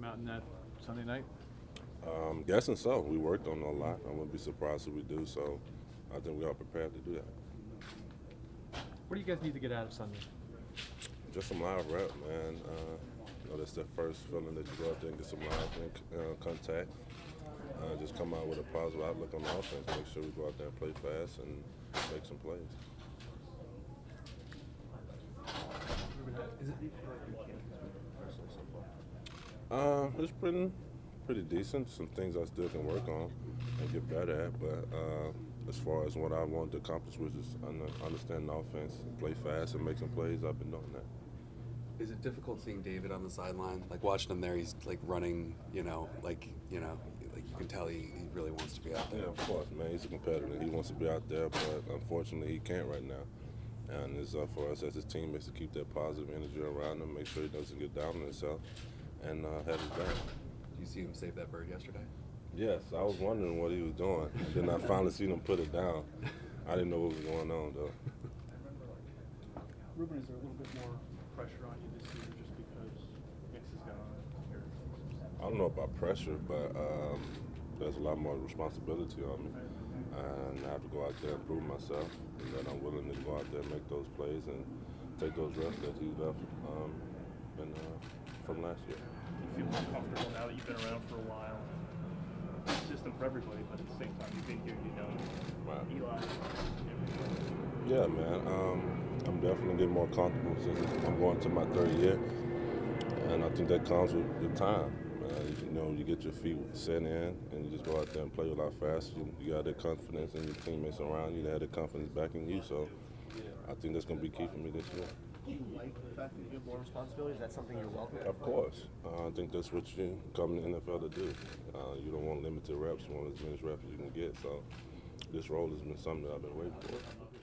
come out in that Sunday night? Guessing so. We worked on it a lot. I wouldn't be surprised if we do. So I think we are prepared to do that. What do you guys need to get out of Sunday? Just some live rep, man. That's the first feeling that you go out there and get some live contact. Just come out with a positive outlook on the offense. Make sure we go out there and play fast and make some plays. Is it It's been pretty decent. Some things I still can work on and get better at. But as far as what I want to accomplish, which is understand the offense, play fast, and make some plays, I've been doing that. Is it difficult seeing David on the sideline? Like watching him there, he's like running, like you can tell he really wants to be out there. Yeah, of course, man. He's a competitor. He wants to be out there, but unfortunately he can't right now. And it's up for us as his teammates to keep that positive energy around him, make sure he doesn't get down on himself, and have his back. Did you see him save that bird yesterday? Yes, I was wondering what he was doing. Then I finally seen him put it down. I didn't know what was going on, though. Ruben, is there a little bit more pressure on you this year just because Mix is gone? I don't know about pressure, but there's a lot more responsibility on me. And I have to go out there and prove myself, and that I'm willing to go out there and make those plays and take those reps that he left from last year. You feel more comfortable now that you've been around for a while? System for everybody, but at the same time, you've been here, Right. Eli. Yeah, man. I'm definitely getting more comfortable since I'm going to my third year, and I think that comes with the time. You get your feet set in, and you just go out there and play a lot faster. You got that confidence in your teammates around you. They have that confidence backing you. So I think that's going to be key for me this year. Do you like the fact that you have more responsibility? Is that something you're welcoming? Of course. I think that's what you come to the NFL to do. You don't want limited reps. You want as many reps as you can get. So this role has been something that I've been waiting for.